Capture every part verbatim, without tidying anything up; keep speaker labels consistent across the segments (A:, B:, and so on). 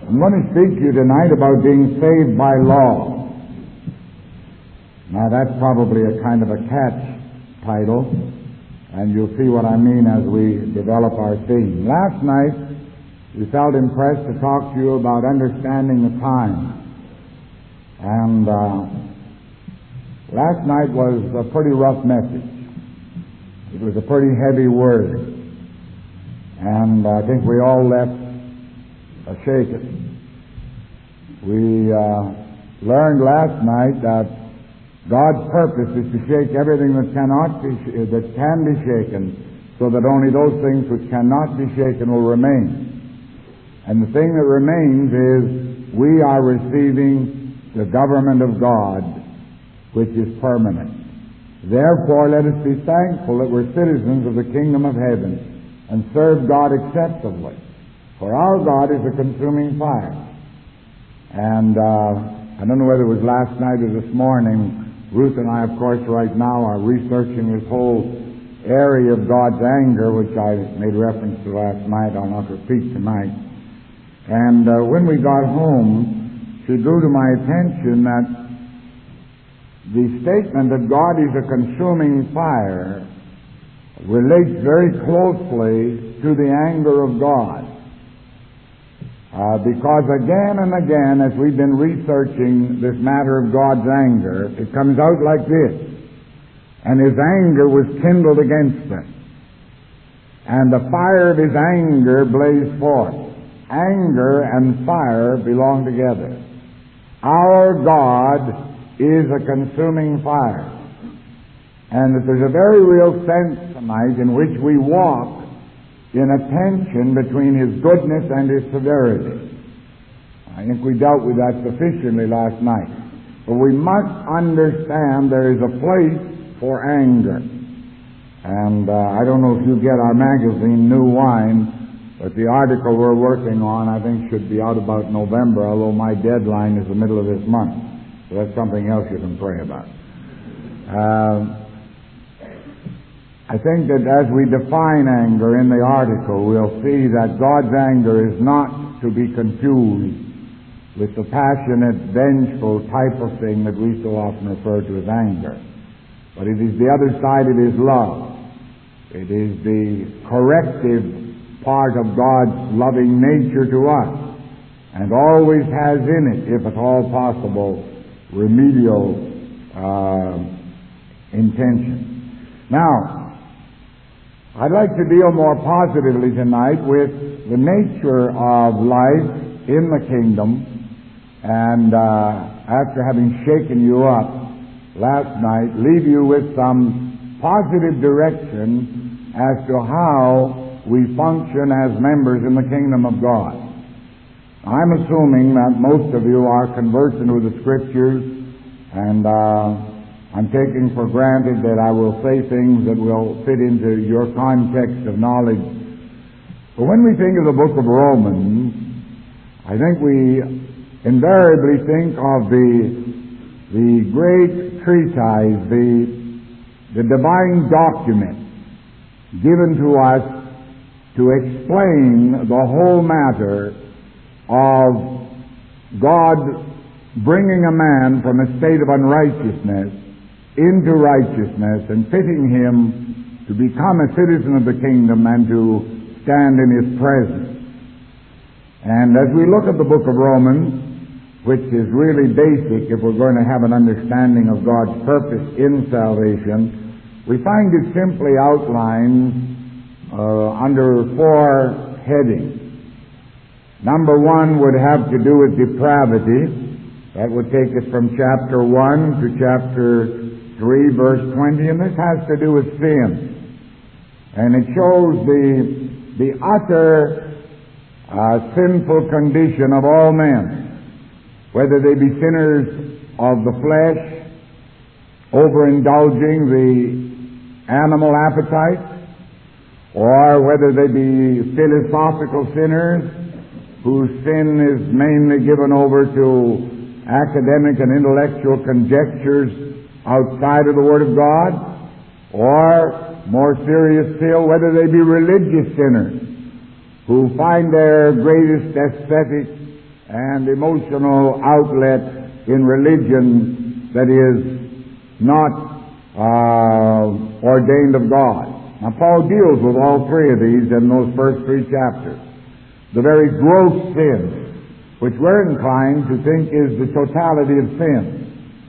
A: I'm going to speak to you tonight about being saved by law. Now that's probably a kind of a catch title, and you'll see what I mean as we develop our theme. Last night, we felt impressed to talk to you about understanding the time. And uh, last night was a pretty rough message. It was a pretty heavy word. And I think we all left a shaken. We uh, learned last night that God's purpose is to shake everything that cannot be sh- that can be shaken, so that only those things which cannot be shaken will remain. And the thing that remains is we are receiving the government of God, which is permanent. Therefore, let us be thankful that we're citizens of the kingdom of heaven and serve God acceptably. For our God is a consuming fire. And uh, I don't know whether it was last night or this morning, Ruth and I, of course, right now are researching this whole area of God's anger, which I made reference to last night. I'll not repeat tonight. And uh, when we got home, she drew to my attention that the statement that God is a consuming fire relates very closely to the anger of God. Uh, because again and again, as we've been researching this matter of God's anger, it comes out like this. And His anger was kindled against them, and the fire of His anger blazed forth. Anger and fire belong together. Our God is a consuming fire. And that there's a very real sense tonight in which we walk in a tension between His goodness and His severity. I think we dealt with that sufficiently last night. But we must understand there is a place for anger. And uh, I don't know if you get our magazine, New Wine, but the article we're working on, I think, should be out about November, although my deadline is the middle of this month. So that's something else you can pray about. Uh, I think that as we define anger in the article, we'll see that God's anger is not to be confused with the passionate, vengeful type of thing that we so often refer to as anger. But it is the other side of His love. It is the corrective part of God's loving nature to us, and always has in it, if at all possible, remedial uh, intention. Now, I'd like to deal more positively tonight with the nature of life in the kingdom, and uh, after having shaken you up last night, leave you with some positive direction as to how we function as members in the kingdom of God. I'm assuming that most of you are conversant with the Scriptures, and uh, I'm taking for granted that I will say things that will fit into your context of knowledge. But when we think of the book of Romans, I think we invariably think of the, the great treatise, the, the divine document given to us to explain the whole matter of God bringing a man from a state of unrighteousness into righteousness and fitting him to become a citizen of the kingdom and to stand in His presence. And as we look at the book of Romans, which is really basic if we're going to have an understanding of God's purpose in salvation, we find it simply outlined uh, under four headings. Number one would have to do with depravity. That would take us from chapter one to chapter three, verse twenty, and this has to do with sin. And it shows the, the utter uh, sinful condition of all men, whether they be sinners of the flesh, overindulging the animal appetite, or whether they be philosophical sinners whose sin is mainly given over to academic and intellectual conjectures outside of the Word of God, or, more serious still, whether they be religious sinners who find their greatest aesthetic and emotional outlet in religion that is not uh, ordained of God. Now, Paul deals with all three of these in those first three chapters. The very gross sin, which we're inclined to think is the totality of sin.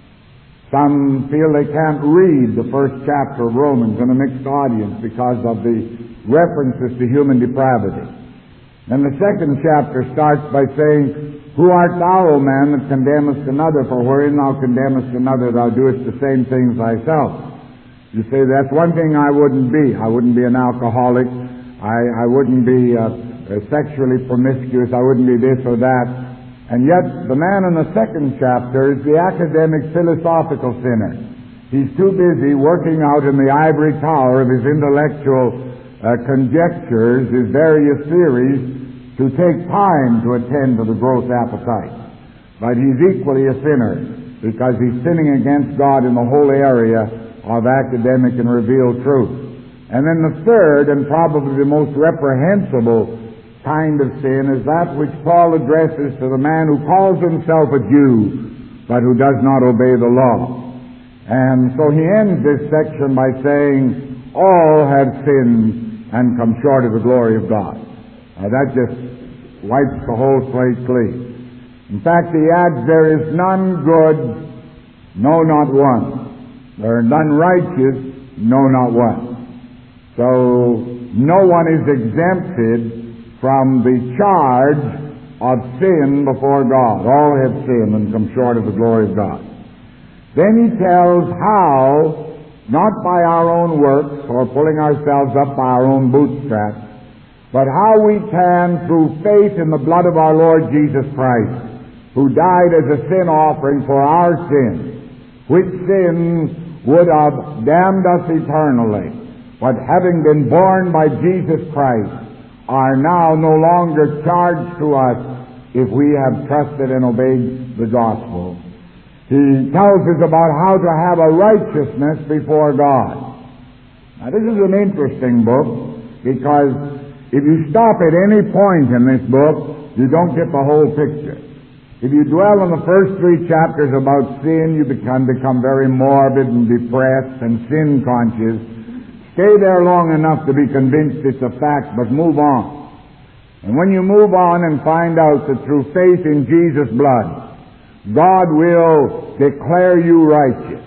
A: Some feel they can't read the first chapter of Romans in a mixed audience because of the references to human depravity. And the second chapter starts by saying, "Who art thou, O man, that condemnest another? For wherein thou condemnest another, thou doest the same things thyself." You say, that's one thing I wouldn't be. I wouldn't be an alcoholic. I, I wouldn't be uh, sexually promiscuous. I wouldn't be this or that. And yet, the man in the second chapter is the academic philosophical sinner. He's too busy working out in the ivory tower of his intellectual uh, conjectures, his various theories, to take time to attend to the gross appetite. But he's equally a sinner, because he's sinning against God in the whole area of academic and revealed truth. And then the third, and probably the most reprehensible kind of sin, is that which Paul addresses to the man who calls himself a Jew, but who does not obey the law. And so he ends this section by saying, all have sinned and come short of the glory of God. Now that just wipes the whole slate clean. In fact, he adds, there is none good, no, not one. There are none righteous, no, not one. So no one is exempted from the charge of sin before God. All have sinned and come short of the glory of God. Then he tells how, not by our own works or pulling ourselves up by our own bootstraps, but how we can, through faith in the blood of our Lord Jesus Christ, who died as a sin offering for our sins, which sins would have damned us eternally, but having been borne by Jesus Christ, are now no longer charged to us if we have trusted and obeyed the gospel. He tells us about how to have a righteousness before God. Now this is an interesting book, because if you stop at any point in this book, you don't get the whole picture. If you dwell on the first three chapters about sin, you become, become very morbid and depressed and sin conscious. Stay there long enough to be convinced it's a fact, but move on. And when you move on and find out that through faith in Jesus' blood, God will declare you righteous,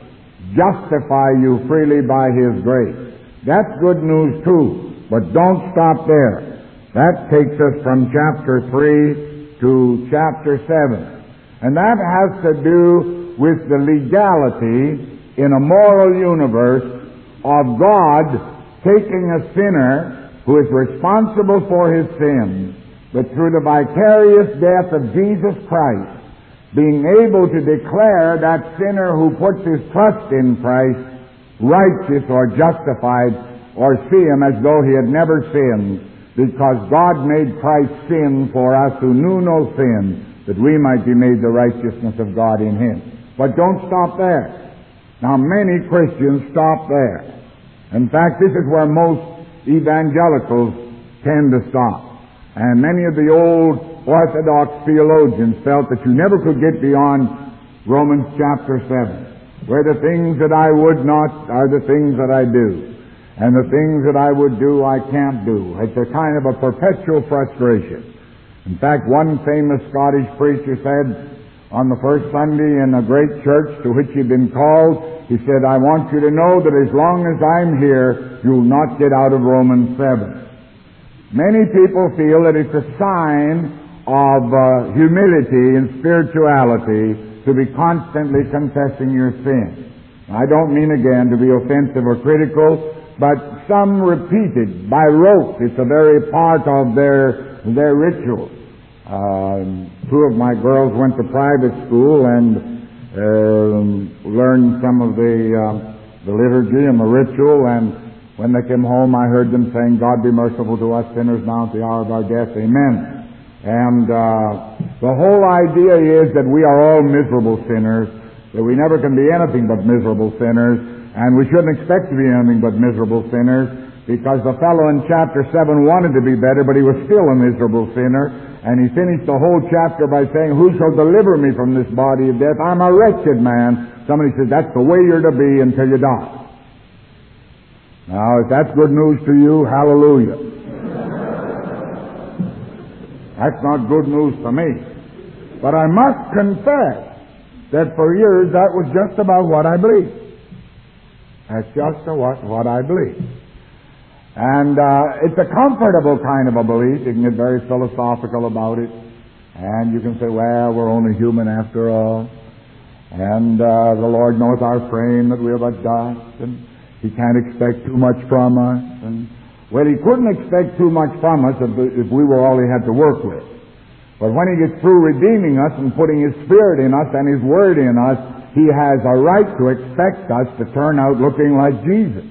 A: justify you freely by His grace, that's good news too. But don't stop there. That takes us from chapter three to chapter seven. And that has to do with the legality in a moral universe of God taking a sinner who is responsible for his sins, but through the vicarious death of Jesus Christ, being able to declare that sinner who puts his trust in Christ righteous or justified, or see him as though he had never sinned, because God made Christ sin for us who knew no sin, that we might be made the righteousness of God in him. But don't stop there. Now, many Christians stop there. In fact, this is where most evangelicals tend to stop. And many of the old Orthodox theologians felt that you never could get beyond Romans chapter seven, where the things that I would not are the things that I do, and the things that I would do I can't do. It's a kind of a perpetual frustration. In fact, one famous Scottish preacher said, on the first Sunday in a great church to which he'd been called, he said, I want you to know that as long as I'm here, you'll not get out of Romans seven. Many people feel that it's a sign of uh, humility and spirituality to be constantly confessing your sin. I don't mean, again, to be offensive or critical, but some repeat it by rote. It's a very part of their, their ritual. Um, two of my girls went to private school and um, learned some of the uh, the liturgy and the ritual, and when they came home I heard them saying, God be merciful to us sinners now at the hour of our death, amen. And uh, the whole idea is that we are all miserable sinners, that we never can be anything but miserable sinners, and we shouldn't expect to be anything but miserable sinners, because the fellow in chapter seven wanted to be better, but he was still a miserable sinner. And he finished the whole chapter by saying, who shall deliver me from this body of death? I'm a wretched man. Somebody says, that's the way you're to be until you die. Now, if that's good news to you, hallelujah. That's not good news to me. But I must confess that for years that was just about what I believed. That's just what, what I believe. And uh, it's a comfortable kind of a belief. You can get very philosophical about it. And you can say, well, we're only human after all. And uh, the Lord knows our frame, that we're but dust. And He can't expect too much from us. And, well, He couldn't expect too much from us if, if we were all He had to work with. But when He gets through redeeming us and putting His Spirit in us and His Word in us, He has a right to expect us to turn out looking like Jesus.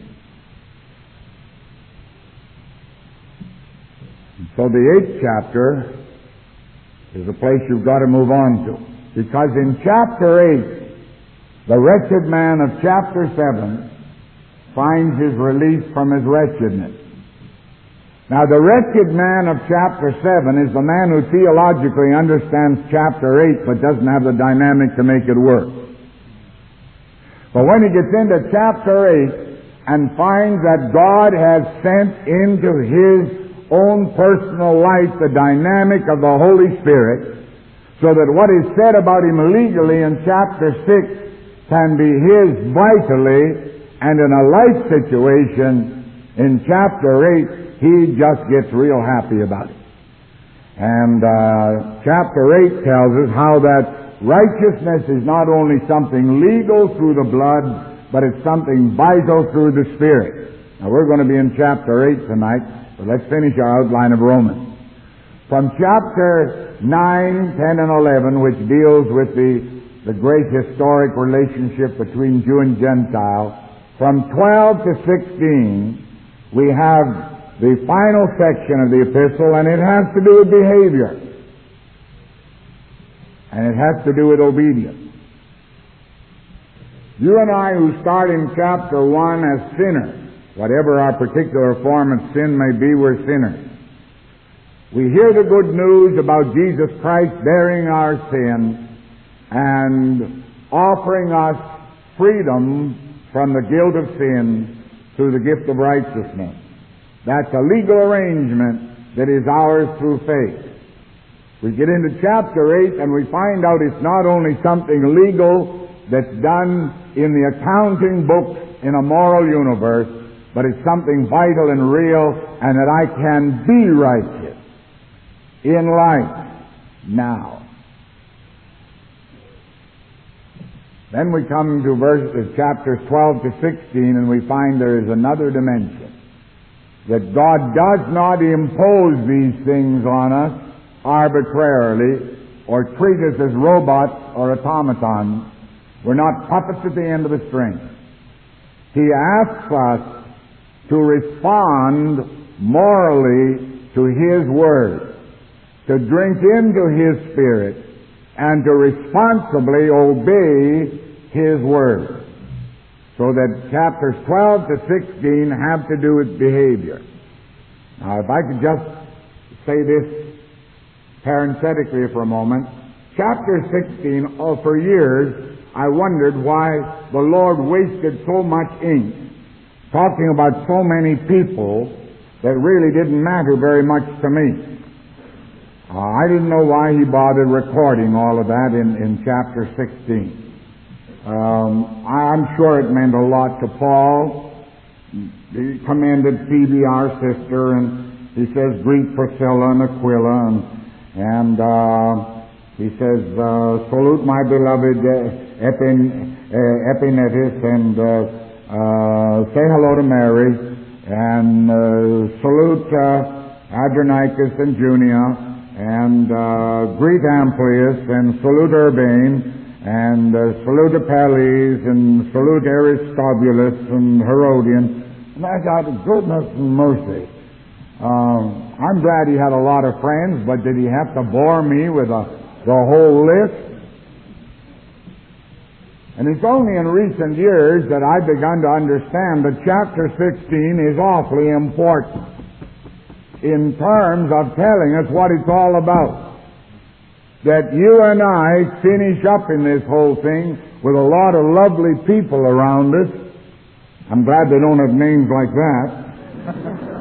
A: So the eighth chapter is a place you've got to move on to. Because in chapter eight, the wretched man of chapter seven finds his release from his wretchedness. Now, the wretched man of chapter seven is the man who theologically understands chapter eight but doesn't have the dynamic to make it work. But when he gets into chapter eight and finds that God has sent into his own personal life the dynamic of the Holy Spirit, so that what is said about him legally in chapter six can be his vitally, and in a life situation in chapter eight, he just gets real happy about it. And uh, chapter eight tells us how that righteousness is not only something legal through the blood, but it's something vital through the Spirit. Now, we're going to be in chapter eight tonight, but let's finish our outline of Romans. From chapter nine, ten, and eleven, which deals with the, the great historic relationship between Jew and Gentile, from twelve to sixteen, we have the final section of the epistle, and it has to do with behavior. And it has to do with obedience. You and I who start in chapter one as sinners, whatever our particular form of sin may be, we're sinners. We hear the good news about Jesus Christ bearing our sin and offering us freedom from the guilt of sin through the gift of righteousness. That's a legal arrangement that is ours through faith. We get into chapter eight and we find out it's not only something legal that's done in the accounting books in a moral universe, but it's something vital and real, and that I can be righteous in life now. Then we come to verses chapters twelve to sixteen, and we find there is another dimension. That God does not impose these things on us arbitrarily or treat us as robots or automatons. We're not puppets at the end of a string. He asks us to respond morally to His Word, to drink into His Spirit, and to responsibly obey His Word. So that chapters twelve to sixteen have to do with behavior. Now, if I could just say this parenthetically for a moment, chapter sixteen, oh, for years, I wondered why the Lord wasted so much ink talking about so many people that really didn't matter very much to me. Uh, I didn't know why He bothered recording all of that in, in chapter sixteen. Um, I'm sure it meant a lot to Paul. He commended Phoebe, our sister, and he says, greet Priscilla and Aquila, and, and uh, he says, uh, salute my beloved uh, Epin, uh, Epinetus, and uh, Uh, say hello to Mary, and uh, salute uh, Adronicus and Junia, and uh, greet Amplius, and salute Urbane, and uh, salute Apelles, and salute Aristobulus and Herodian. And I got goodness and mercy. Um, I'm glad he had a lot of friends, but did he have to bore me with a, the whole list? And it's only in recent years that I've begun to understand that chapter sixteen is awfully important in terms of telling us what it's all about. That you and I finish up in this whole thing with a lot of lovely people around us. I'm glad they don't have names like that.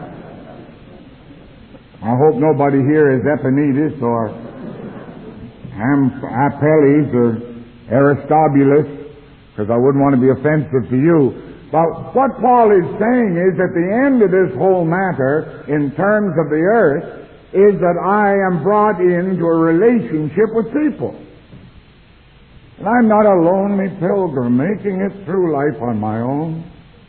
A: I hope nobody here is Epinetus or Am- Apelles or Aristobulus, because I wouldn't want to be offensive to you. But what Paul is saying is that the end of this whole matter, in terms of the earth, is that I am brought into a relationship with people. And I'm not a lonely pilgrim making it through life on my own.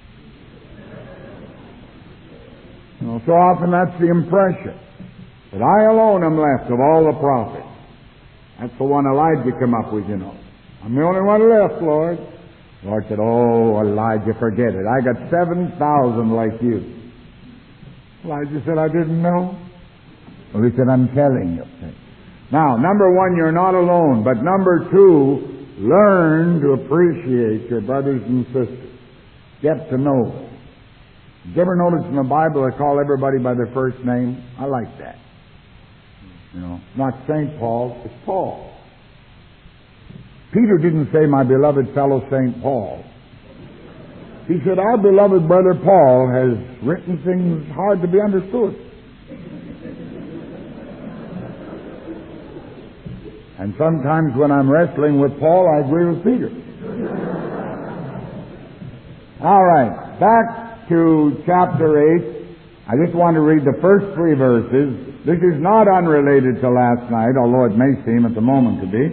A: You know, so often that's the impression. That I alone am left of all the prophets. That's the one Elijah came up with, you know. I'm the only one left, Lord. The Lord said, oh, Elijah, forget it. I got seven thousand like you. Elijah said, I didn't know. Well, he said, I'm telling you. Now, number one, you're not alone. But number two, learn to appreciate your brothers and sisters. Get to know them. Did you ever notice in the Bible they call everybody by their first name? I like that. You know, not Saint Paul, it's Paul. Peter didn't say, my beloved fellow Saint Paul. He said, our beloved brother Paul has written things hard to be understood. And sometimes when I'm wrestling with Paul, I agree with Peter. All right, back to chapter eight. I just want to read the first three verses. This is not unrelated to last night, although it may seem at the moment to be.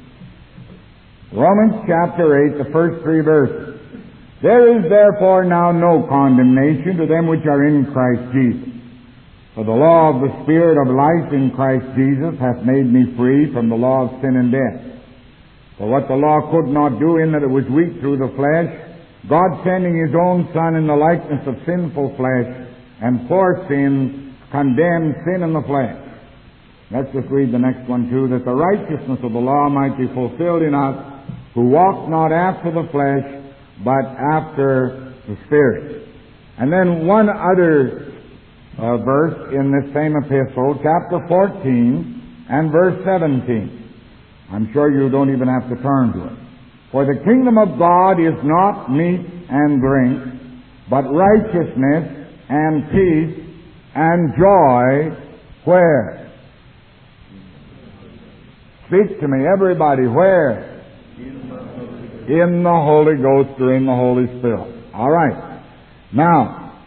A: Romans chapter eight, the first three verses. There is therefore now no condemnation to them which are in Christ Jesus. For the law of the Spirit of life in Christ Jesus hath made me free from the law of sin and death. For what the law could not do in that it was weak through the flesh, God sending His own Son in the likeness of sinful flesh, and for sin, condemned sin in the flesh. Let's just read the next one too. That the righteousness of the law might be fulfilled in us, who walk not after the flesh, but after the Spirit. And then one other uh, verse in this same epistle, chapter fourteen and verse seventeen. I'm sure you don't even have to turn to it. For the kingdom of God is not meat and drink, but righteousness and peace and joy, where? Speak to me, everybody, where? In the Holy Ghost or in the Holy Spirit. All right. Now,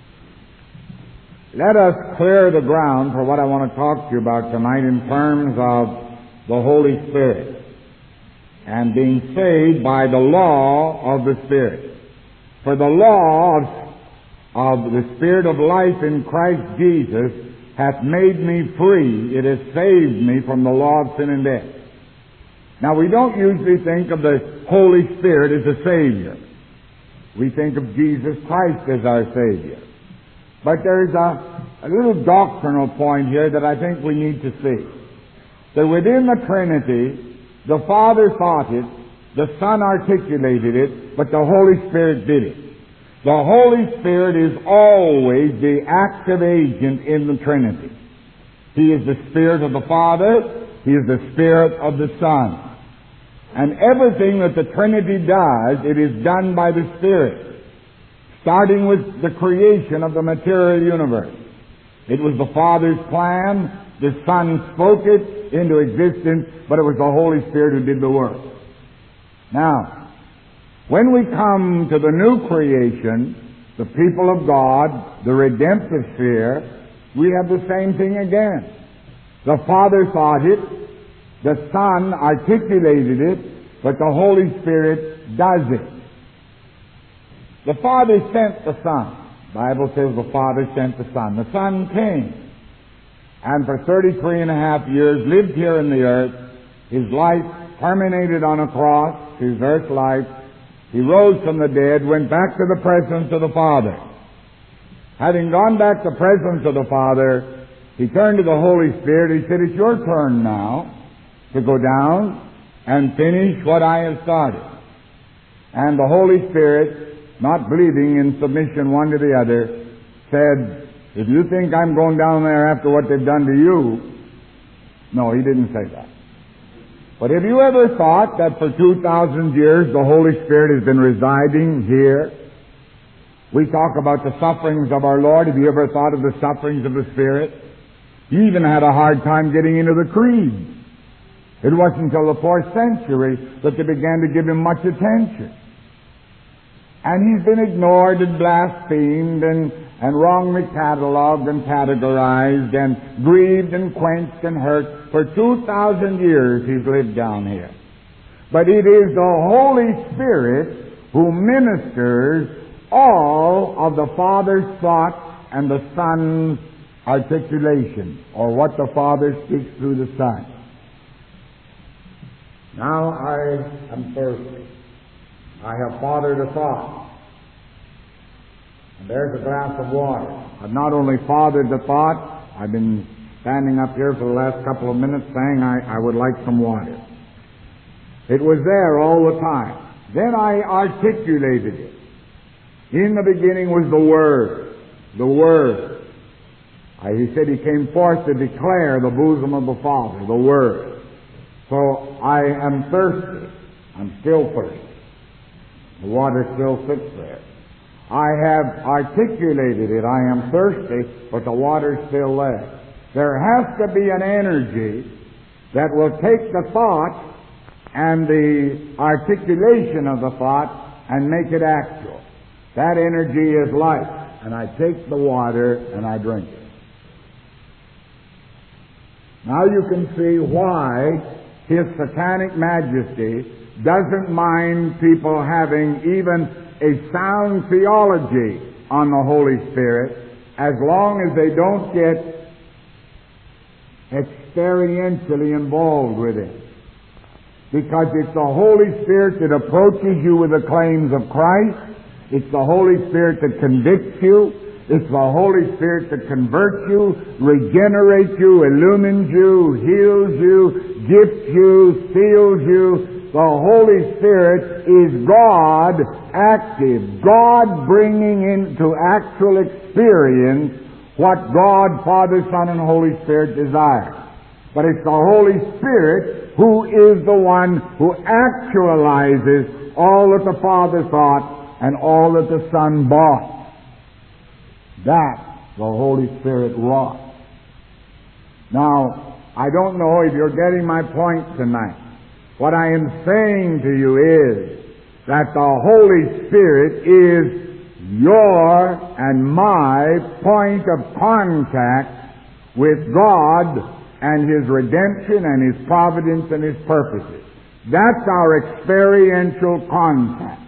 A: let us clear the ground for what I want to talk to you about tonight in terms of the Holy Spirit and being saved by the law of the Spirit. For the law of of the Spirit of life in Christ Jesus hath made me free. It has saved me from the law of sin and death. Now, we don't usually think of the Holy Spirit as a Savior. We think of Jesus Christ as our Savior. But there's a, a little doctrinal point here that I think we need to see. That within the Trinity, the Father thought it, the Son articulated it, but the Holy Spirit did it. The Holy Spirit is always the active agent in the Trinity. He is the Spirit of the Father. He is the Spirit of the Son. And everything that the Trinity does, it is done by the Spirit. Starting with the creation of the material universe. It was the Father's plan. The Son spoke it into existence, but it was the Holy Spirit who did the work. Now, when we come to the new creation, the people of God, the redemptive sphere, we have the same thing again. The Father thought it, the Son articulated it, but the Holy Spirit does it. The Father sent the Son. The Bible says the Father sent the Son. The Son came, and for thirty-three and a half years lived here in the earth. His life terminated on a cross, his earth life. He rose from the dead, went back to the presence of the Father. Having gone back to the presence of the Father, he turned to the Holy Spirit. He said, it's your turn now to go down and finish what I have started. And the Holy Spirit, not believing in submission one to the other, said, if you think I'm going down there after what they've done to you, no, he didn't say that. But have you ever thought that for two thousand years the Holy Spirit has been residing here? We talk about the sufferings of our Lord. Have you ever thought of the sufferings of the Spirit? He even had a hard time getting into the creed. It wasn't until the fourth century that they began to give him much attention. And he's been ignored and blasphemed and, and wrongly catalogued and categorized and grieved and quenched and hurt. For two thousand years he's lived down here. But it is the Holy Spirit who ministers all of the Father's thoughts and the Son's articulation, or what the Father speaks through the Son. Now I am thirsty. I have fathered a thought. And there's a glass of water. I've not only fathered the thought, I've been standing up here for the last couple of minutes saying I, I would like some water. It was there all the time. Then I articulated it. In the beginning was the Word. The Word. I, he said he came forth to declare the bosom of the Father, the Word. So I am thirsty. I'm still thirsty. The water still sits there. I have articulated it. I am thirsty, but the water's still there. There has to be an energy that will take the thought and the articulation of the thought and make it actual. That energy is life. And I take the water and I drink it. Now you can see why His Satanic Majesty doesn't mind people having even a sound theology on the Holy Spirit, as long as they don't get experientially involved with it. Because it's the Holy Spirit that approaches you with the claims of Christ. It's the Holy Spirit that convicts you. It's the Holy Spirit that converts you, regenerates you, illumines you, heals you, gifts you, seals you. The Holy Spirit is God active, God bringing into actual experience what God, Father, Son, and Holy Spirit desire. But it's the Holy Spirit who is the one who actualizes all that the Father thought and all that the Son bought. That the Holy Spirit wrought. Now, I don't know if you're getting my point tonight. What I am saying to you is that the Holy Spirit is your and my point of contact with God and His redemption and His providence and His purposes. That's our experiential contact.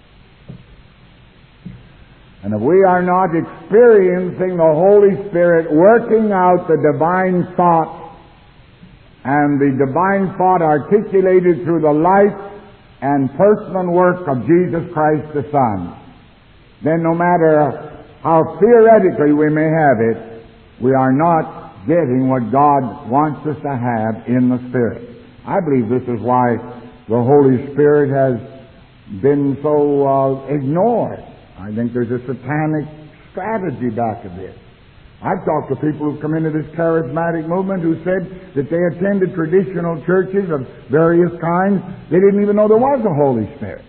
A: And if we are not experiencing the Holy Spirit working out the divine thought and the divine thought articulated through the life and person and work of Jesus Christ the Son, then no matter how theoretically we may have it, we are not getting what God wants us to have in the Spirit. I believe this is why the Holy Spirit has been so uh, ignored. I think there's a satanic strategy back of this. I've talked to people who've come into this charismatic movement who said that they attended traditional churches of various kinds. They didn't even know there was a Holy Spirit.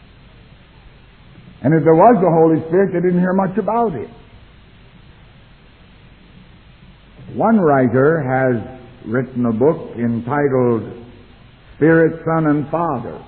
A: And if there was a Holy Spirit, they didn't hear much about it. One writer has written a book entitled Spirit, Son, and Father.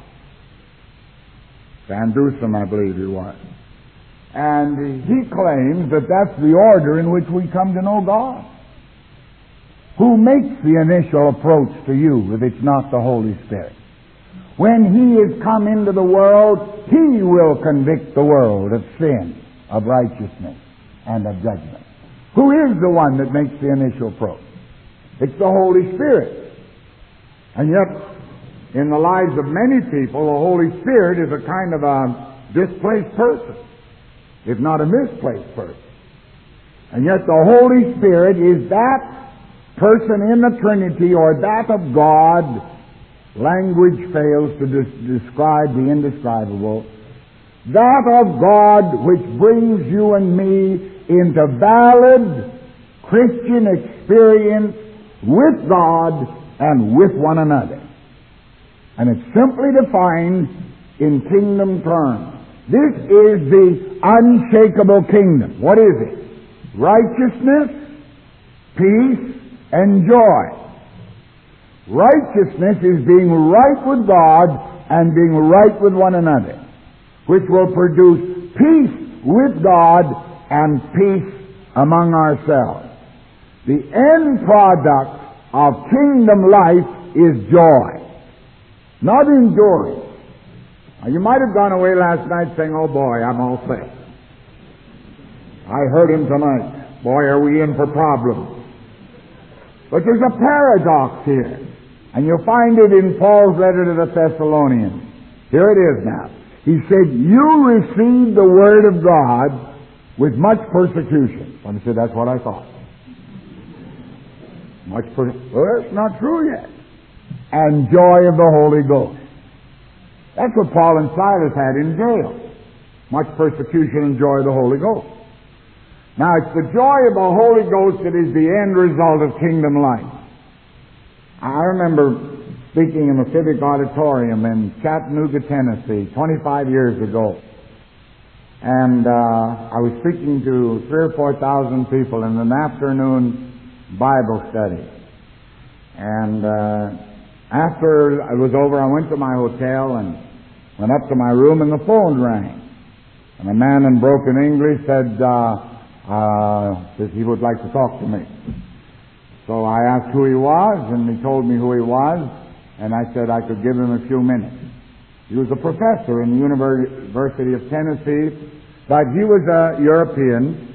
A: Van Dusen, I believe he was. And he claims that that's the order in which we come to know God. Who makes the initial approach to you if it's not the Holy Spirit? When He has come into the world, He will convict the world of sin, of righteousness, and of judgment. Who is the one that makes the initial approach? It's the Holy Spirit. And yet, in the lives of many people, the Holy Spirit is a kind of a displaced person, if not a misplaced person. And yet the Holy Spirit is that person in the Trinity, or that of God, language fails to des- describe the indescribable, that of God which brings you and me into valid Christian experience with God and with one another. And it's simply defined in kingdom terms. This is the unshakable kingdom. What is it? Righteousness, peace, and joy. Righteousness is being right with God and being right with one another, which will produce peace with God and peace among ourselves. The end product of kingdom life is joy, not endurance. Now, you might have gone away last night saying, "Oh boy, I'm all set. I heard him tonight. Boy, are we in for problems." But there's a paradox here, and you'll find it in Paul's letter to the Thessalonians. Here it is now. He said, "You received the word of God with much persecution." And he said, "That's what I thought." Much persecution. Well, that's not true yet. And joy of the Holy Ghost. That's what Paul and Silas had in jail. Much persecution and joy of the Holy Ghost. Now, it's the joy of the Holy Ghost that is the end result of kingdom life. I remember speaking in the Civic Auditorium in Chattanooga, Tennessee, twenty-five years ago. And uh, I was speaking to three or four thousand people in an afternoon Bible study. And uh, after it was over, I went to my hotel and went up to my room, and the phone rang. And a man in broken English said uh, uh, that he would like to talk to me. So I asked who he was, and he told me who he was, and I said I could give him a few minutes. He was a professor in the University of Tennessee, but he was a European,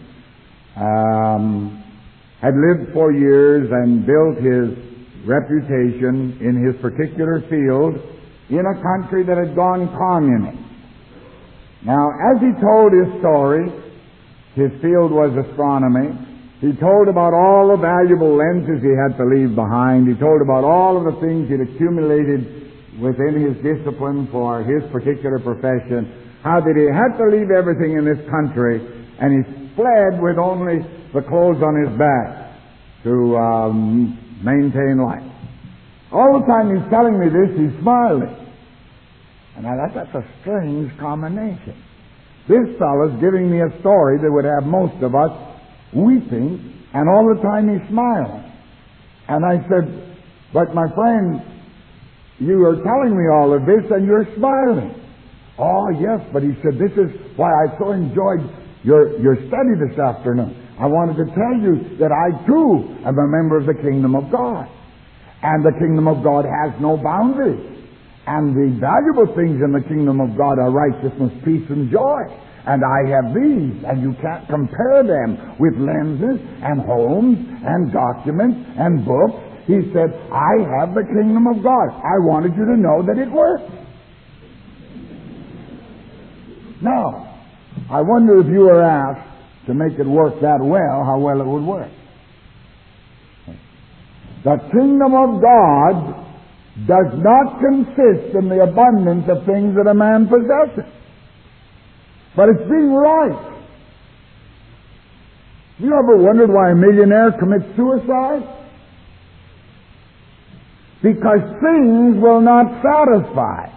A: um, had lived for years and built his reputation in his particular field in a country that had gone communist. Now, as he told his story, his field was astronomy. He told about all the valuable lenses he had to leave behind. He told about all of the things he'd accumulated within his discipline for his particular profession, how that he had to leave everything in this country, and he fled with only the clothes on his back to um, maintain life. All the time he's telling me this, he's smiling. And I thought, that's a strange combination. This fellow's giving me a story that would have most of us weeping, and all the time he's smiling. And I said, "But my friend, you are telling me all of this and you're smiling." "Oh, yes," but he said, "This is why I so enjoyed your, your study this afternoon. I wanted to tell you that I too am a member of the kingdom of God. And the kingdom of God has no boundaries. And the valuable things in the kingdom of God are righteousness, peace, and joy. And I have these, and you can't compare them with lenses and homes and documents and books." He said, "I have the kingdom of God. I wanted you to know that it works." Now, I wonder if you were asked to make it work that well, how well it would work. The kingdom of God does not consist in the abundance of things that a man possesses, but it's being right. You ever wondered why a millionaire commits suicide? Because things will not satisfy.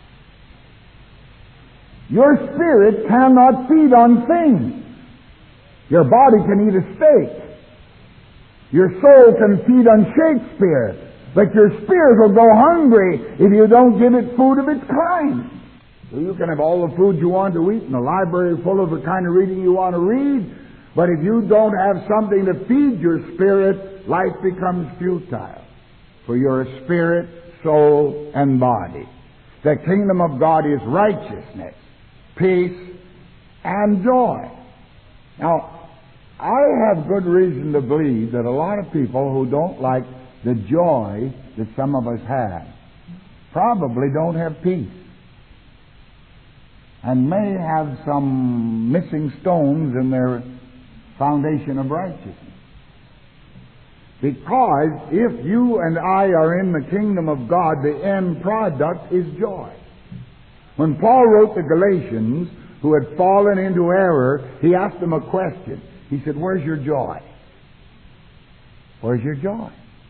A: Your spirit cannot feed on things. Your body can eat a steak. Your soul can feed on Shakespeare. But your spirit will go hungry if you don't give it food of its kind. So you can have all the food you want to eat and a library full of the kind of reading you want to read, but if you don't have something to feed your spirit, life becomes futile. For you're a spirit, soul, and body. The kingdom of God is righteousness, peace, and joy. Now, I have good reason to believe that a lot of people who don't like the joy that some of us have probably don't have peace and may have some missing stones in their foundation of righteousness. Because if you and I are in the kingdom of God, the end product is joy. When Paul wrote the Galatians, who had fallen into error, he asked them a question. He said, where's your joy? Where's your joy?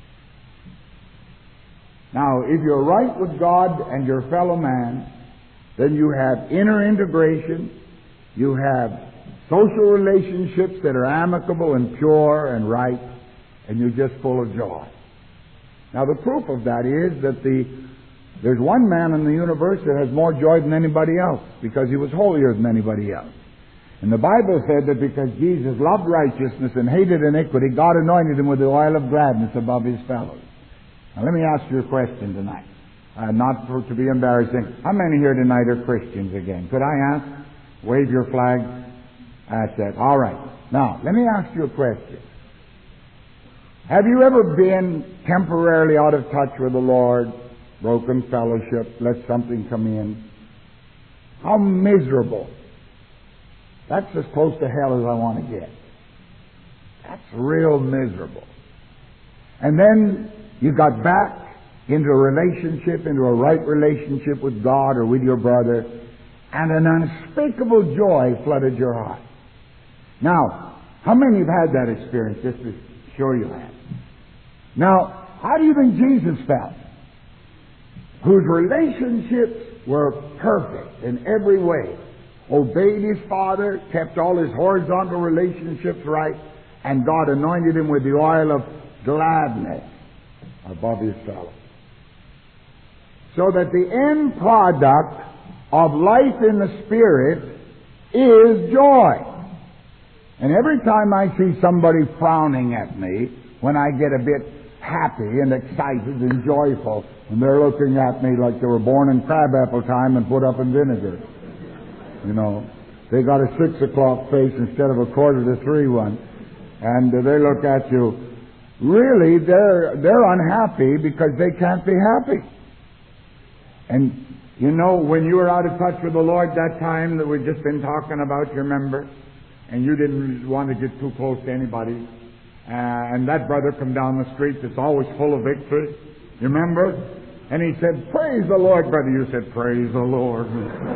A: Now, if you're right with God and your fellow man, then you have inner integration, you have social relationships that are amicable and pure and right, and you're just full of joy. Now, the proof of that is that the there's one man in the universe that has more joy than anybody else, because he was holier than anybody else. And the Bible said that because Jesus loved righteousness and hated iniquity, God anointed him with the oil of gladness above his fellows. Now, let me ask you a question tonight. Uh, not for, to be embarrassing. How many here tonight are Christians again? Could I ask? Wave your flag. That's it. All right. Now, let me ask you a question. Have you ever been temporarily out of touch with the Lord, broken fellowship, let something come in? How miserable. That's as close to hell as I want to get. That's real miserable. And then you got back into a relationship, into a right relationship with God or with your brother, and an unspeakable joy flooded your heart. Now, how many have had that experience? Just to show you have. Now, how do you think Jesus felt? Whose relationships were perfect in every way. Obeyed his Father, kept all his horizontal relationships right, and God anointed him with the oil of gladness above his fellows. So that the end product of life in the Spirit is joy. And every time I see somebody frowning at me, when I get a bit happy and excited and joyful, and they're looking at me like they were born in crabapple time and put up in vinegar. You know, they got a six o'clock face instead of a quarter to three one. And uh, they look at you. Really, they're, they're unhappy because they can't be happy. And, you know, when you were out of touch with the Lord that time that we've just been talking about, you remember? And you didn't want to get too close to anybody. Uh, and that brother come down the street that's always full of victory. You remember? And he said, praise the Lord, brother. You said, praise the Lord.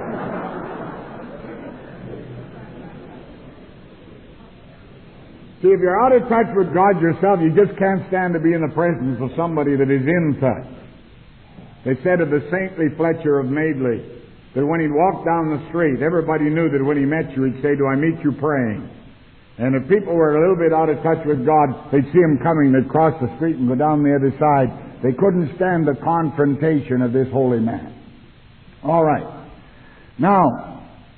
A: See, if you're out of touch with God yourself, you just can't stand to be in the presence of somebody that is in touch. They said of the saintly Fletcher of Madeley that when he'd walk down the street, everybody knew that when he met you, he'd say, do I meet you praying? And if people were a little bit out of touch with God, they'd see him coming, they'd cross the street and go down the other side. They couldn't stand the confrontation of this holy man. All right. Now,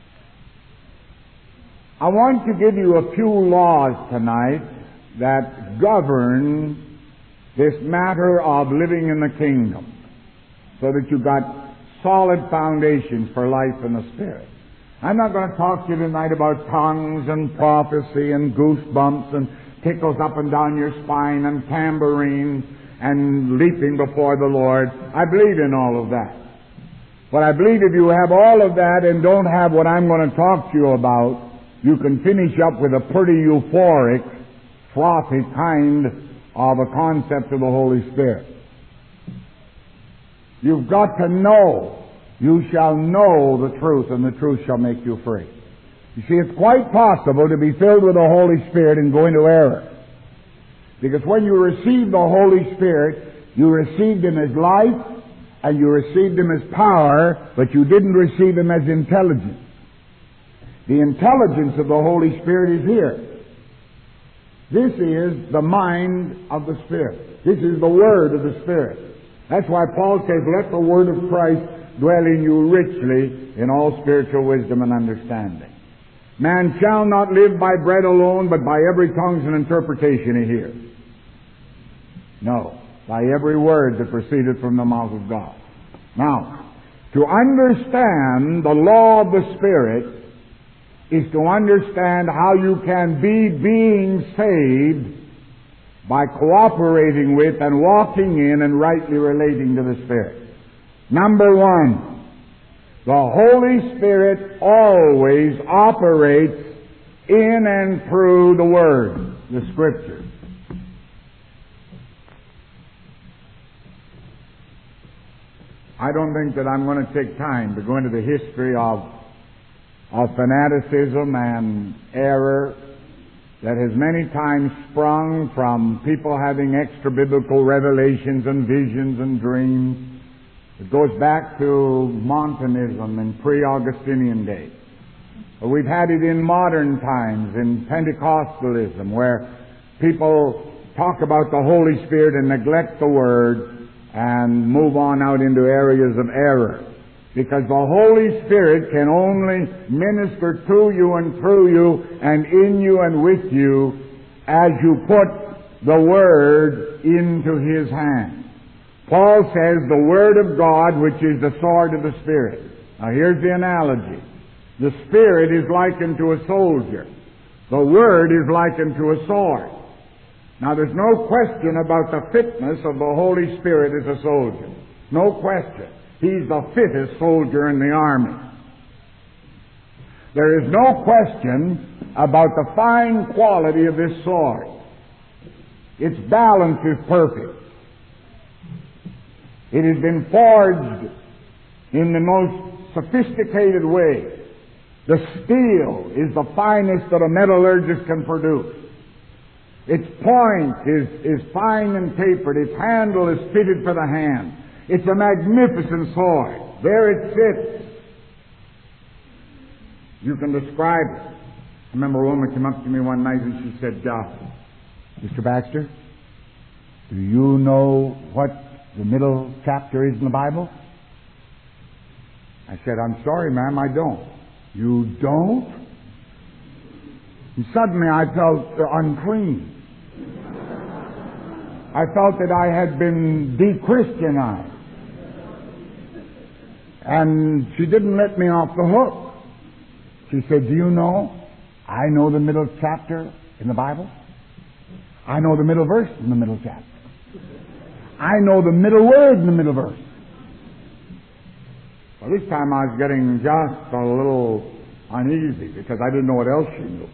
A: I want to give you a few laws tonight that govern this matter of living in the kingdom, so that you've got solid foundations for life in the Spirit. I'm not going to talk to you tonight about tongues and prophecy and goosebumps and tickles up and down your spine and tambourines and leaping before the Lord. I believe in all of that. But I believe if you have all of that and don't have what I'm going to talk to you about, you can finish up with a pretty euphoric, frothy kind of a concept of the Holy Spirit. You've got to know. You shall know the truth, and the truth shall make you free. You see, it's quite possible to be filled with the Holy Spirit and go into error. Because when you receive the Holy Spirit, you received Him as life, and you received Him as power, but you didn't receive Him as intelligence. The intelligence of the Holy Spirit is here. This is the mind of the Spirit. This is the Word of the Spirit. That's why Paul says, let the Word of Christ dwell in you richly in all spiritual wisdom and understanding. Man shall not live by bread alone, but by every tongue and interpretation he hears. No, by every word that proceeded from the mouth of God. Now, to understand the law of the Spirit is to understand how you can be being saved by cooperating with and walking in and rightly relating to the Spirit. Number one, the Holy Spirit always operates in and through the Word, the Scripture. I don't think that I'm going to take time to go into the history of, of fanaticism and error that has many times sprung from people having extra-biblical revelations and visions and dreams. It goes back to Montanism in pre-Augustinian days. We've had it in modern times, in Pentecostalism, where people talk about the Holy Spirit and neglect the Word and move on out into areas of error. Because the Holy Spirit can only minister to you and through you and in you and with you as you put the Word into His hand. Paul says the Word of God, which is the sword of the Spirit. Now here's the analogy. The Spirit is likened to a soldier. The Word is likened to a sword. Now there's no question about the fitness of the Holy Spirit as a soldier. No question. He's the fittest soldier in the army. There is no question about the fine quality of this sword. Its balance is perfect. It has been forged in the most sophisticated way. The steel is the finest that a metallurgist can produce. Its point is, is fine and tapered. Its handle is fitted for the hand. It's a magnificent sword. There it sits. You can describe it. I remember a woman came up to me one night and she said, uh, Mister Baxter, do you know what the middle chapter is in the Bible? I said, I'm sorry, ma'am, I don't. You don't? And suddenly I felt uh, unclean. I felt that I had been de-Christianized. And she didn't let me off the hook. She said, do you know, I know the middle chapter in the Bible. I know the middle verse in the middle chapter. I know the middle word in the middle verse. Well, this time I was getting just a little uneasy because I didn't know what else she knew.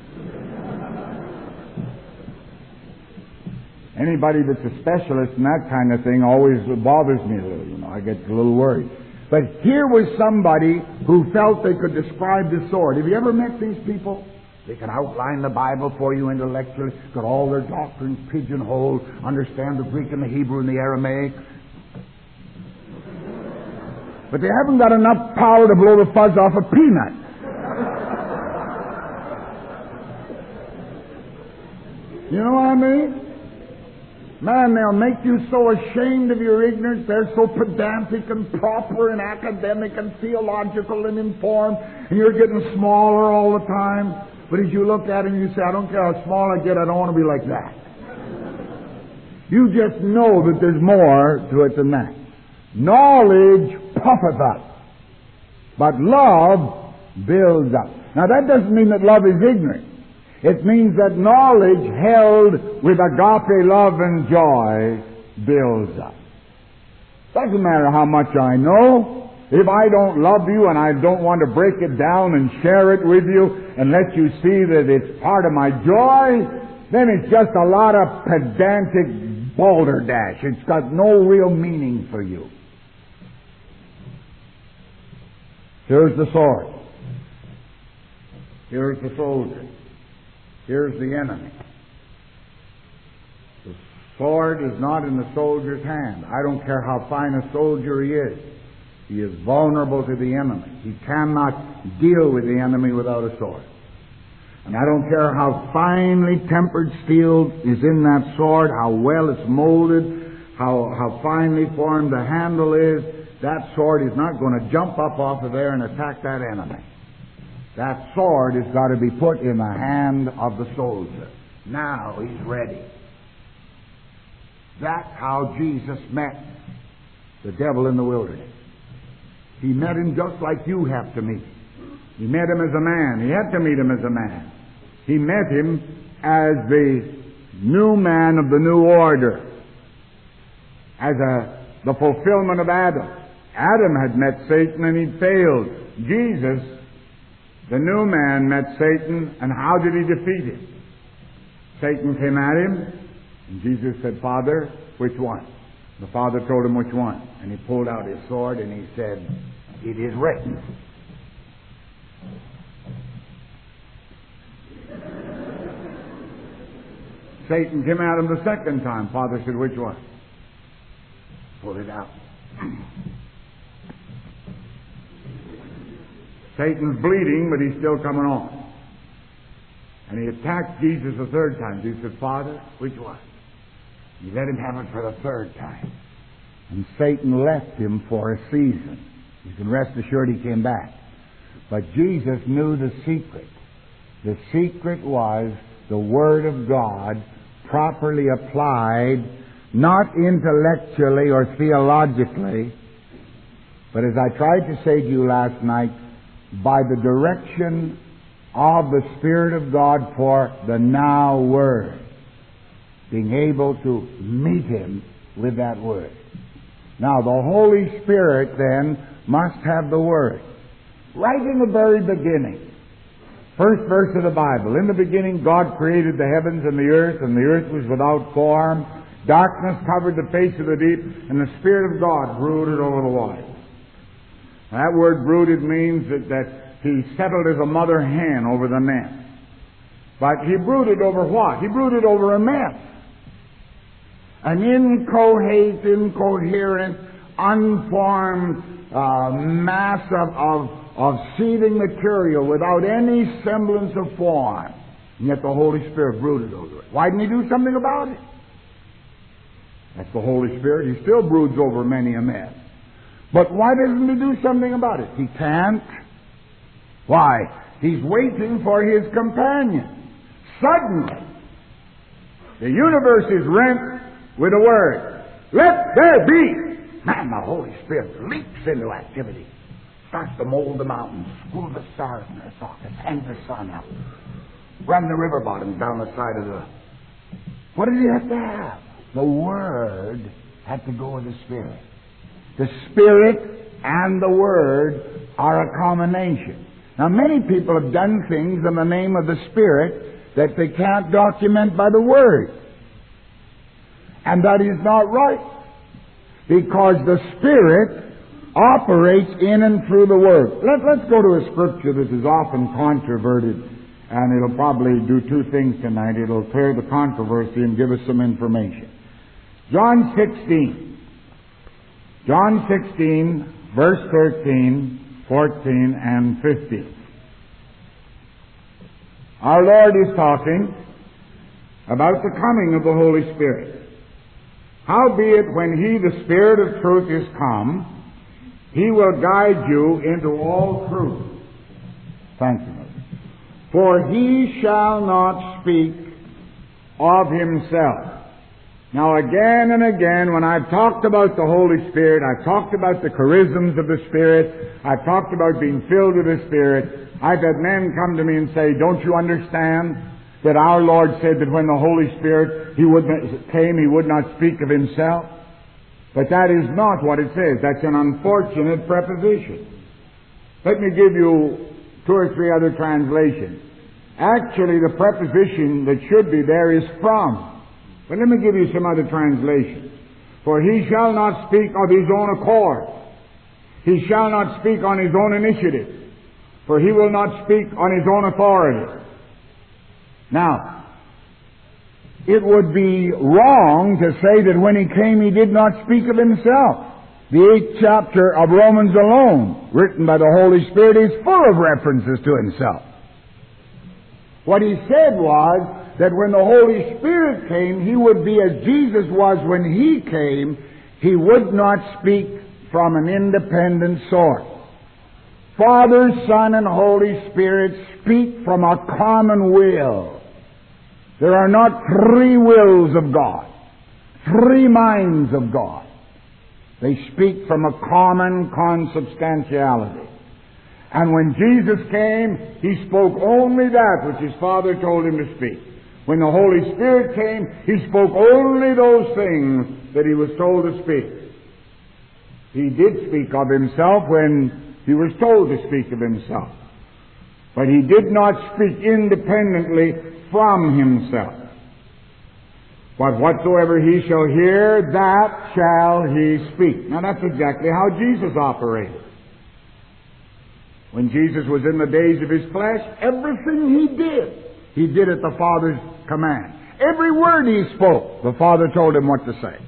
A: Anybody that's a specialist in that kind of thing always bothers me a little, you know. I get a little worried. But here was somebody who felt they could describe the sword. Have you ever met these people? They can outline the Bible for you intellectually, got all their doctrines pigeonholed, understand the Greek and the Hebrew and the Aramaic. But they haven't got enough power to blow the fuzz off a peanut. You know what I mean? Man, they'll make you so ashamed of your ignorance. They're so pedantic and proper and academic and theological and informed, and you're getting smaller all the time. But as you look at them, you say, I don't care how small I get, I don't want to be like that. You just know that there's more to it than that. Knowledge puffeth up, but love builds up. Now that doesn't mean that love is ignorant. It means that knowledge held with agape love and joy builds up. Doesn't matter how much I know. If I don't love you and I don't want to break it down and share it with you and let you see that it's part of my joy, then it's just a lot of pedantic balderdash. It's got no real meaning for you. Here's the sword. Here's the soldier. Here's the enemy. The sword is not in the soldier's hand. I don't care how fine a soldier he is. He is vulnerable to the enemy. He cannot deal with the enemy without a sword. And I don't care how finely tempered steel is in that sword, how well it's molded, how, how finely formed the handle is, that sword is not going to jump up off of there and attack that enemy. That sword has got to be put in the hand of the soldier. Now he's ready. That's how Jesus met the devil in the wilderness. He met him just like you have to meet him. He met him as a man. He had to meet him as a man. He met him as the new man of the new order, as a, the fulfillment of Adam. Adam had met Satan and he'd failed. Jesus, the new man, met Satan, and how did he defeat him? Satan came at him, and Jesus said, Father, which one? The Father told him which one. And he pulled out his sword and he said, "It is written." Satan came at him the second time. Father said, "Which one?" Pull it out. Satan's bleeding, but he's still coming on. And he attacked Jesus a third time. Jesus said, "Father, which one?" He let him have it for the third time. And Satan left him for a season. You can rest assured he came back. But Jesus knew the secret. The secret was the Word of God properly applied, not intellectually or theologically, but as I tried to say to you last night, by the direction of the Spirit of God for the now Word, being able to meet Him with that Word. Now, the Holy Spirit then must have the Word. Right in the very beginning, first verse of the Bible, in the beginning God created the heavens and the earth, and the earth was without form. Darkness covered the face of the deep, and the Spirit of God brooded over the waters. That word brooded means that, that He settled as a mother hen over the nest. But He brooded over what? He brooded over a mess. An incoherent, incoherent, unformed uh, mass of, of, of seething material without any semblance of form. And yet the Holy Spirit brooded over it. Why didn't He do something about it? That's the Holy Spirit. He still broods over many a mess. But why doesn't He do something about it? He can't. Why? He's waiting for His companion. Suddenly, the universe is rent with a word. Let there be! Man, the Holy Spirit leaps into activity. Starts to mold the mountains, school the stars in their sockets, hang the sun up, run the river bottoms down the side of the... What did He have to have? The Word had to go with the Spirit. The Spirit and the Word are a combination. Now, many people have done things in the name of the Spirit that they can't document by the Word. And that is not right. Because the Spirit operates in and through the Word. Let, let's go to a scripture that is often controverted, and it'll probably do two things tonight. It'll clear the controversy and give us some information. John sixteen. John sixteen, verse thirteen, fourteen, and fifteen. Our Lord is talking about the coming of the Holy Spirit. Howbeit, when He, the Spirit of truth, is come, He will guide you into all truth. Thank you, Mother. For He shall not speak of Himself. Now, again and again, when I've talked about the Holy Spirit, I've talked about the charisms of the Spirit, I've talked about being filled with the Spirit, I've had men come to me and say, "Don't you understand that our Lord said that when the Holy Spirit he would, came, He would not speak of Himself?" But that is not what it says. That's an unfortunate preposition. Let me give you two or three other translations. Actually, the preposition that should be there is from. But let me give you some other translations. For He shall not speak of His own accord. He shall not speak on His own initiative. For He will not speak on His own authority. Now, it would be wrong to say that when He came He did not speak of Himself. The eighth chapter of Romans alone, written by the Holy Spirit, is full of references to Himself. What He said was that when the Holy Spirit came, He would be as Jesus was when He came. He would not speak from an independent source. Father, Son, and Holy Spirit speak from a common will. There are not three wills of God, three minds of God. They speak from a common consubstantiality. And when Jesus came, He spoke only that which His Father told Him to speak. When the Holy Spirit came, He spoke only those things that He was told to speak. He did speak of Himself when He was told to speak of Himself. But He did not speak independently from Himself. But whatsoever he shall hear, that shall he speak. Now that's exactly how Jesus operated. When Jesus was in the days of his flesh, everything he did, he did at the Father's command. Every word he spoke, the Father told him what to say.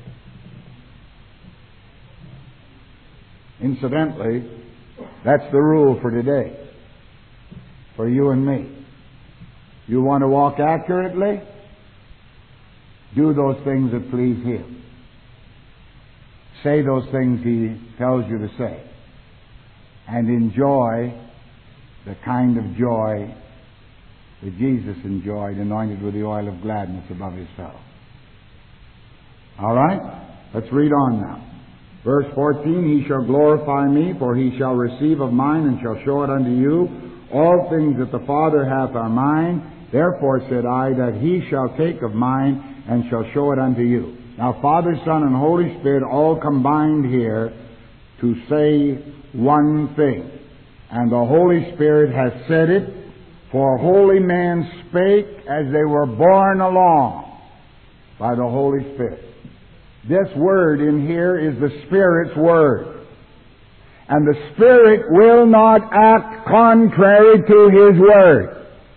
A: Incidentally, that's the rule for today, for you and me. You want to walk accurately? Do those things that please him. Say those things he tells you to say. And enjoy the kind of joy that Jesus enjoyed, anointed with the oil of gladness above his fellow. All right? Let's read on now. Verse fourteen, he shall glorify me, for he shall receive of mine and shall show it unto you. All things that the Father hath are mine. Therefore said I, that he shall take of mine and shall show it unto you. Now Father, Son, and Holy Spirit all combined here to say one thing. And the Holy Spirit has said it, for holy men spake as they were borne along by the Holy Spirit. This word in here is the Spirit's word. And the Spirit will not act contrary to his word.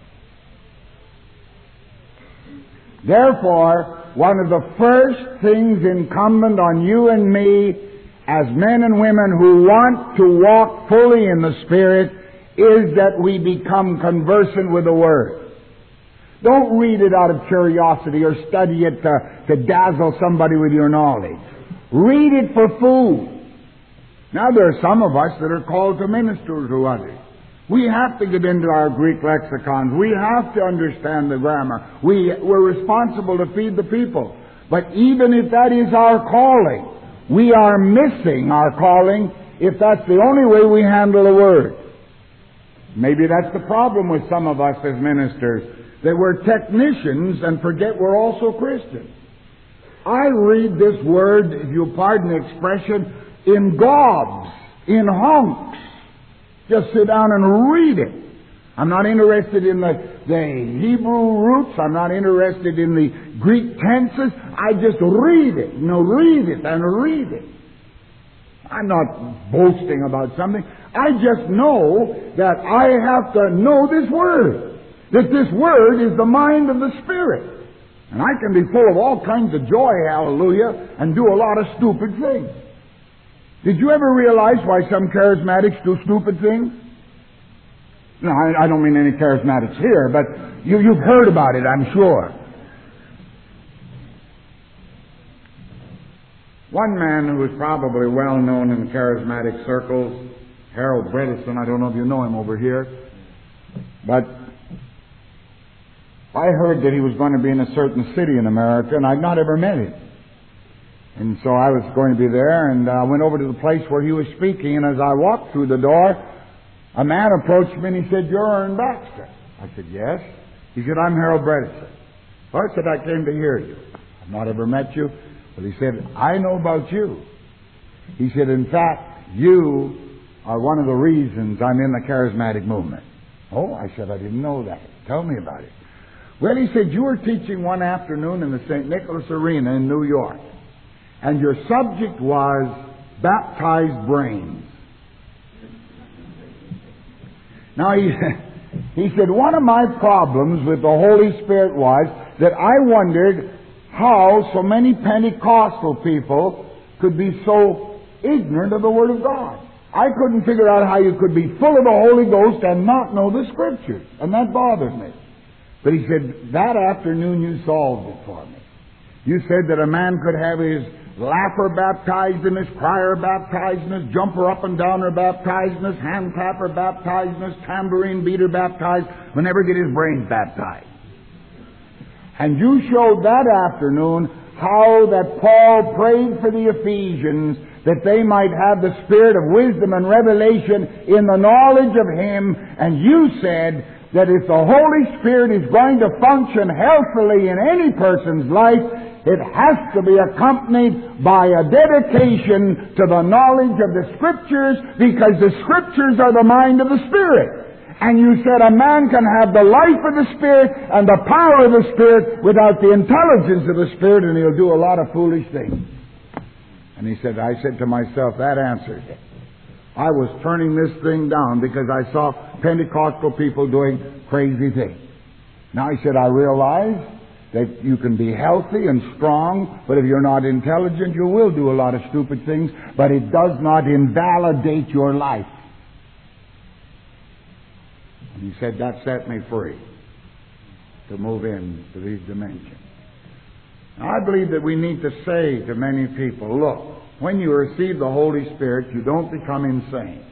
A: Therefore, one of the first things incumbent on you and me as men and women who want to walk fully in the Spirit is that we become conversant with the Word. Don't read it out of curiosity or study it to, to dazzle somebody with your knowledge. Read it for food. Now there are some of us that are called to minister to others. We have to get into our Greek lexicons. We have to understand the grammar. We, we're responsible to feed the people. But even if that is our calling, we are missing our calling if that's the only way we handle the Word. Maybe that's the problem with some of us as ministers, that we're technicians and forget we're also Christians. I read this Word, if you'll pardon the expression, in gobs, in hunks. Just sit down and read it. I'm not interested in the, the Hebrew roots. I'm not interested in the Greek tenses. I just read it. You know, read it and read it. I'm not boasting about something. I just know that I have to know this Word. That this Word is the mind of the Spirit. And I can be full of all kinds of joy, hallelujah, and do a lot of stupid things. Did you ever realize why some charismatics do stupid things? No, I, I don't mean any charismatics here, but you, you've heard about it, I'm sure. One man who is probably well known in charismatic circles, Harold Bredesen, I don't know if you know him over here, but I heard that he was going to be in a certain city in America, and I'd not ever met him. And so I was going to be there, and I uh, went over to the place where he was speaking, and as I walked through the door, a man approached me and he said, "You're Ern Baxter." I said, "Yes." He said, "I'm Harold Bredesen." Well, I said, "I came to hear you. I've not ever met you." But he said, "I know about you." He said, "In fact, you are one of the reasons I'm in the charismatic movement." Oh, I said, "I didn't know that. Tell me about it." Well, he said, "You were teaching one afternoon in the Saint Nicholas Arena in New York. And your subject was baptized brains." Now, he, he said, "One of my problems with the Holy Spirit was that I wondered how so many Pentecostal people could be so ignorant of the Word of God. I couldn't figure out how you could be full of the Holy Ghost and not know the Scriptures. And that bothered me." But he said, "That afternoon you solved it for me. You said that a man could have his laugher baptized and his crier baptized and his jumper up and downer baptized and his hand clapper baptized and his tambourine beater baptized, but never get his brains baptized. And you showed that afternoon how that Paul prayed for the Ephesians that they might have the spirit of wisdom and revelation in the knowledge of Him. And you said that if the Holy Spirit is going to function healthily in any person's life, it has to be accompanied by a dedication to the knowledge of the Scriptures, because the Scriptures are the mind of the Spirit. And you said a man can have the life of the Spirit and the power of the Spirit without the intelligence of the Spirit, and he'll do a lot of foolish things. And he said, I said to myself, that answers it. I was turning this thing down because I saw Pentecostal people doing crazy things. Now he said, I realize that you can be healthy and strong, but if you're not intelligent, you will do a lot of stupid things, but it does not invalidate your life. And he said, that set me free to move into these dimensions. Now, I believe that we need to say to many people, look, when you receive the Holy Spirit, you don't become insane.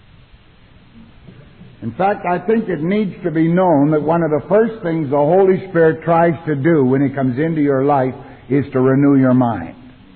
A: In fact, I think it needs to be known that one of the first things the Holy Spirit tries to do when He comes into your life is to renew your mind.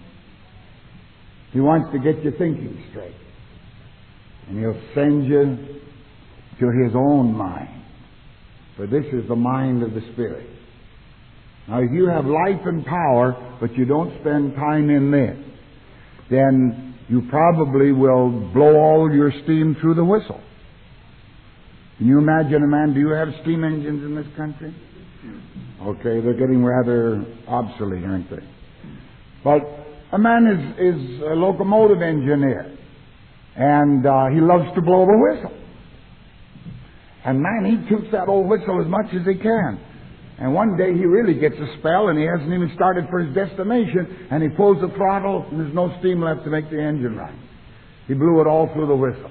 A: He wants to get you thinking straight. And He'll send you to His own mind. For this is the mind of the Spirit. Now, if you have life and power, but you don't spend time in this, then you probably will blow all your steam through the whistle. Can you imagine a man? Do you have steam engines in this country? Okay, they're getting rather obsolete, aren't they? But a man is, is a locomotive engineer, and uh, he loves to blow the whistle. And man, he toots that old whistle as much as he can. And one day he really gets a spell, and he hasn't even started for his destination, and he pulls the throttle, and there's no steam left to make the engine run. He blew it all through the whistle.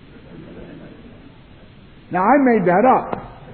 A: Now, I made that up.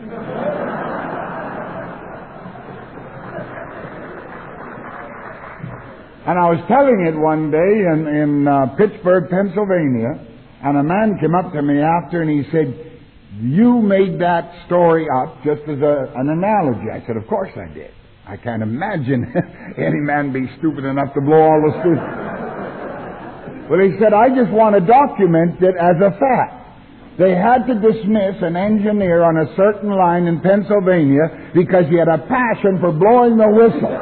A: And I was telling it one day in, in uh, Pittsburgh, Pennsylvania, and a man came up to me after, and he said, you made that story up just as a, an analogy. I said, of course I did. I can't imagine any man be stupid enough to blow all the steam. Well, he said, I just want to document it as a fact. They had to dismiss an engineer on a certain line in Pennsylvania because he had a passion for blowing the whistle.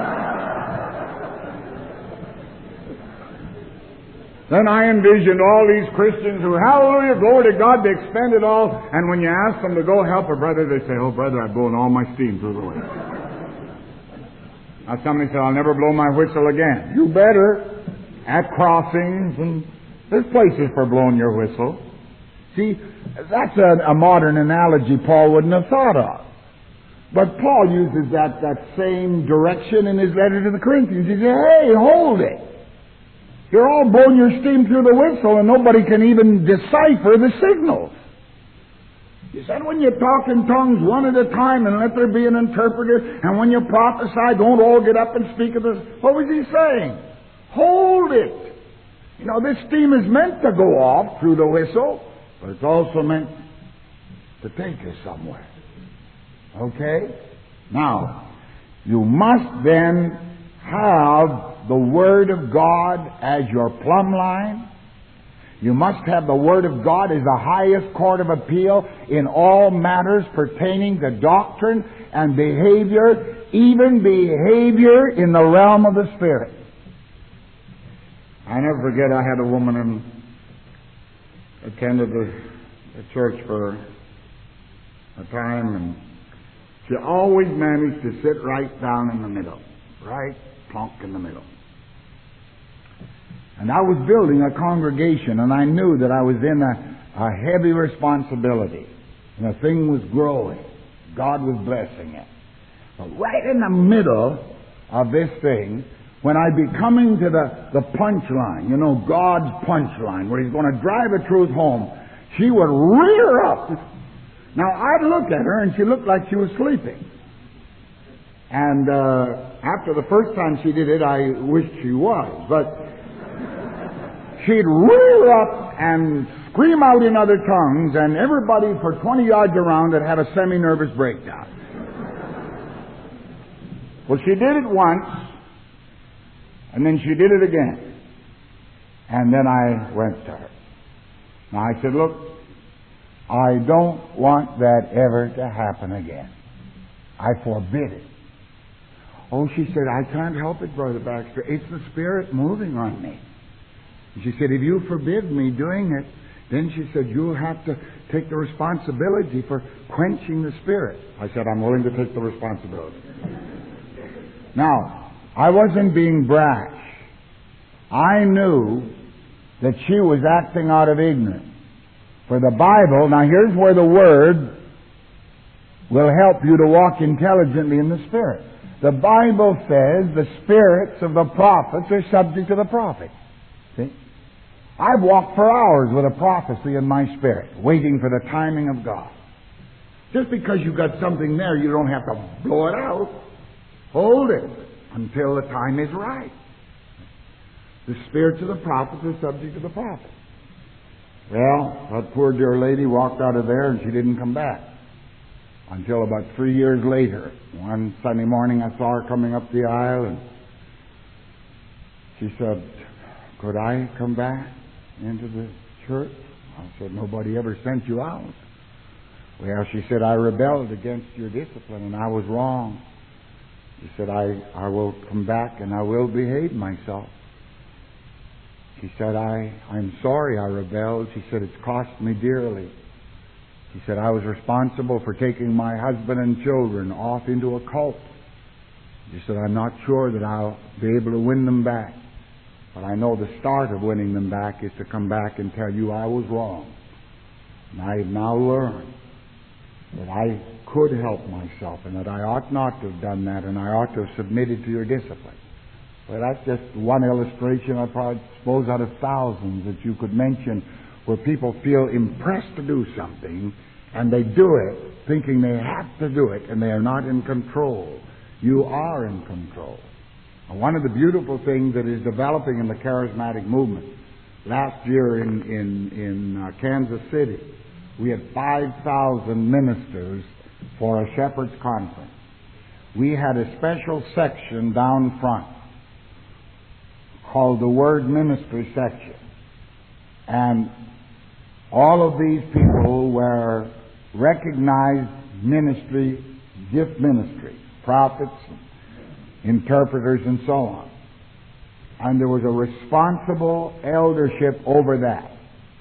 A: Then I envisioned all these Christians who, hallelujah, glory to God, they expend it all, and when you ask them to go help a brother, they say, oh, brother, I've blown all my steam through the whistle. Now somebody said, I'll never blow my whistle again. You better. At crossings, and there's places for blowing your whistle. See, that's a, a modern analogy Paul wouldn't have thought of. But Paul uses that, that same direction in his letter to the Corinthians. He says, hey, hold it. You're all blowing your steam through the whistle, and nobody can even decipher the signals. He said, when you talk in tongues one at a time, and let there be an interpreter, and when you prophesy, don't all get up and speak of this. What was he saying? Hold it. You know, this steam is meant to go off through the whistle, but it's also meant to take you somewhere. Okay? Now, you must then have the Word of God as your plumb line. You must have the Word of God as the highest court of appeal in all matters pertaining to doctrine and behavior, even behavior in the realm of the Spirit. I never forget, I had a woman in, attended the, the church for a time, and she always managed to sit right down in the middle, right plonk in the middle. And I was building a congregation, and I knew that I was in a, a heavy responsibility. And the thing was growing. God was blessing it. But right in the middle of this thing, when I'd be coming to the, the punch line, you know, God's punch line, where He's going to drive the truth home, she would rear up. Now, I'd look at her, and she looked like she was sleeping. And uh, after the first time she did it, I wished she was. But she'd rear up and scream out in other tongues, and everybody for twenty yards around had had a semi-nervous breakdown. Well, she did it once, and then she did it again. And then I went to her. Now I said, look, I don't want that ever to happen again. I forbid it. Oh, she said, I can't help it, Brother Baxter. It's the Spirit moving on me. And she said, if you forbid me doing it, Then she said, you'll have to take the responsibility for quenching the Spirit. I said, I'm willing to take the responsibility. Now, I wasn't being brash. I knew that she was acting out of ignorance. For the Bible, now here's where the Word will help you to walk intelligently in the Spirit. The Bible says the spirits of the prophets are subject to the prophet. See? I've walked for hours with a prophecy in my spirit, waiting for the timing of God. Just because you've got something there, you don't have to blow it out. Hold it until the time is right. The spirits of the prophets are subject to the prophet. Well, that poor dear lady walked out of there and she didn't come back until about three years later. One Sunday morning I saw her coming up the aisle and she said, could I come back into the church? I said, nobody ever sent you out. Well, she said, I rebelled against your discipline and I was wrong. She said, I, I will come back and I will behave myself. She said, I, I'm sorry I rebelled. She said, it's cost me dearly. She said, I was responsible for taking my husband and children off into a cult. She said, I'm not sure that I'll be able to win them back. But I know the start of winning them back is to come back and tell you I was wrong. And I have now learned that I could help myself and that I ought not to have done that and I ought to have submitted to your discipline. Well, that's just one illustration, I probably suppose, out of thousands that you could mention where people feel impressed to do something and they do it thinking they have to do it and they are not in control. You are in control. And one of the beautiful things that is developing in the charismatic movement, last year in, in, in uh, Kansas City, we had five thousand ministers for a Shepherd's Conference. We had a special section down front called the Word Ministry section. And all of these people were recognized ministry, gift ministry, prophets, interpreters, and so on. And there was a responsible eldership over that.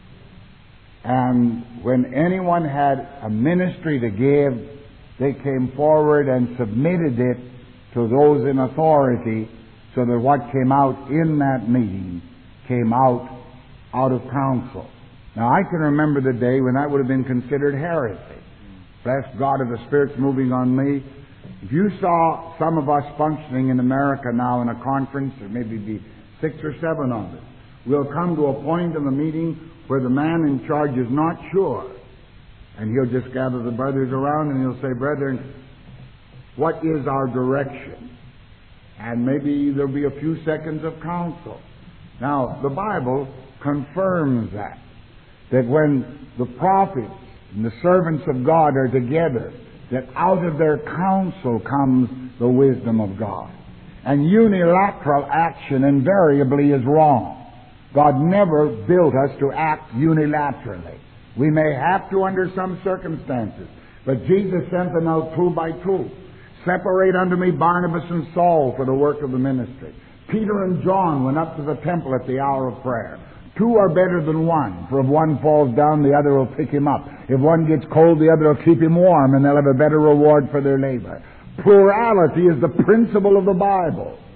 A: And when anyone had a ministry to give, they came forward and submitted it to those in authority, so that what came out in that meeting came out out of council. Now, I can remember the day when that would have been considered heresy. Bless God, if the Spirit's moving on me. If you saw some of us functioning in America now in a conference, there maybe be six or seven of us, we'll come to a point in the meeting where the man in charge is not sure. And he'll just gather the brothers around and he'll say, brethren, what is our direction? And maybe there'll be a few seconds of counsel. Now, the Bible confirms that. That when the prophets and the servants of God are together, that out of their counsel comes the wisdom of God. And unilateral action invariably is wrong. God never built us to act unilaterally. We may have to under some circumstances, but Jesus sent them out two by two. Separate unto me Barnabas and Saul for the work of the ministry. Peter and John went up to the temple at the hour of prayer. Two are better than one, for if one falls down, the other will pick him up. If one gets cold, the other will keep him warm, and they'll have a better reward for their labor. Plurality is the principle of the Bible.